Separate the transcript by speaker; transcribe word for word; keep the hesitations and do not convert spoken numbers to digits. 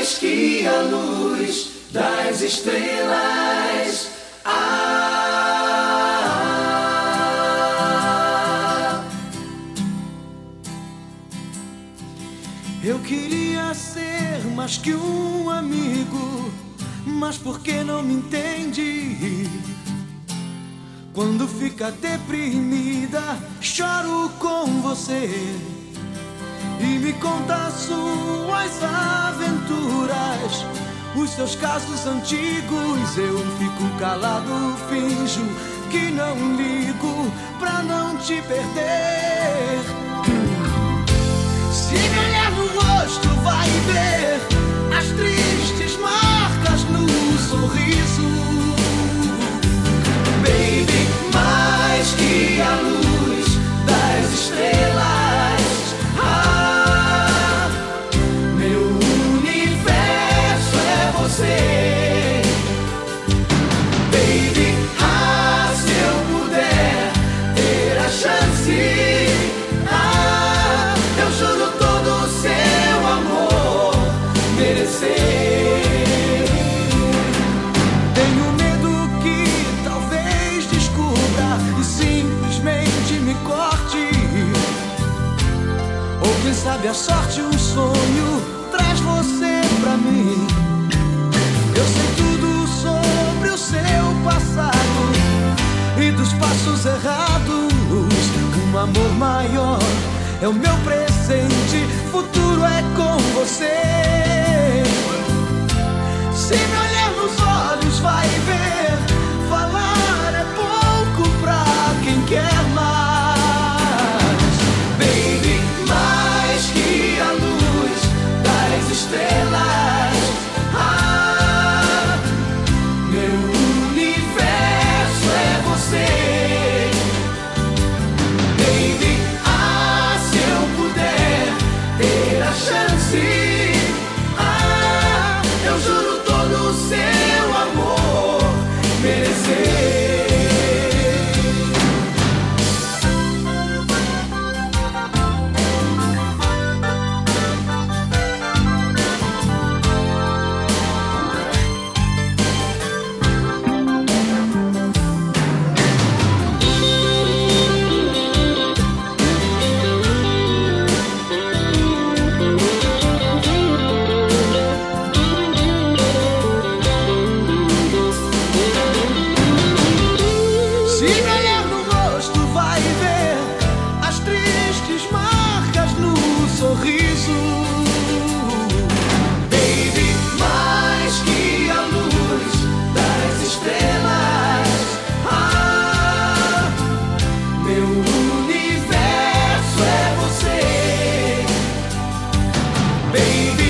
Speaker 1: mais que a luz das estrelas. Ah,
Speaker 2: eu queria ser mais que um amigo, mas por que não me entende? Quando fica deprimida, choro com você e me conta suas aventuras, os seus casos antigos. Eu fico calado, finjo que não ligo pra não te perder. Se me olhar no rosto, vai ver as tristes marcas no sorriso.
Speaker 1: Baby, mais que a luz das estrelas. Ah, meu universo é você. Baby, ah, se eu puder ter a chance, ah, eu juro todo o seu amor merecer.
Speaker 2: Tenho medo que talvez descubra e simplesmente me corte. Ou quem sabe a sorte, um sonho traz você pra mim. Eu sei tudo sobre o seu passado e dos passos errados. Um amor maior é o meu presente, futuro é com você. Se me olhar nos olhos, vai ver, falar é pouco pra quem quer mais.
Speaker 1: Baby, mais que a luz das estrelas. Ah, meu universo é você. Baby, ah, se eu puder ter a chance, ah, eu juro todo o seu amor merecer.
Speaker 2: Se me olhar no rosto, vai ver as tristes marcas no sorriso.
Speaker 1: Baby, mais que a luz das estrelas. Ah, meu universo é você. Baby,